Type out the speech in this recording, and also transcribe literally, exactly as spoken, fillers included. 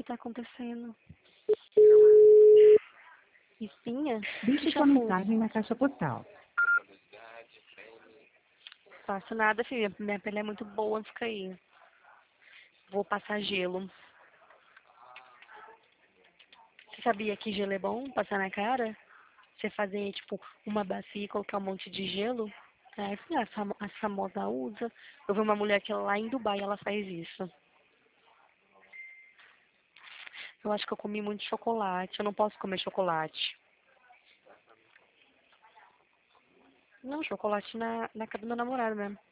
que tá acontecendo? Espinha? Deixe Que sua chafu? mensagem na caixa postal. Faço nada, filha. Minha pele é muito boa, fica aí. Vou passar gelo. Você sabia que gelo é bom passar na cara? Você fazer, tipo, uma bacia e colocar um monte de gelo? É, assim, a, famo a famosa usa. Eu vi uma mulher que lá em Dubai, ela faz isso. Eu acho que eu comi muito chocolate. Eu não posso comer chocolate. Não, chocolate na, na casa do meu namorado mesmo.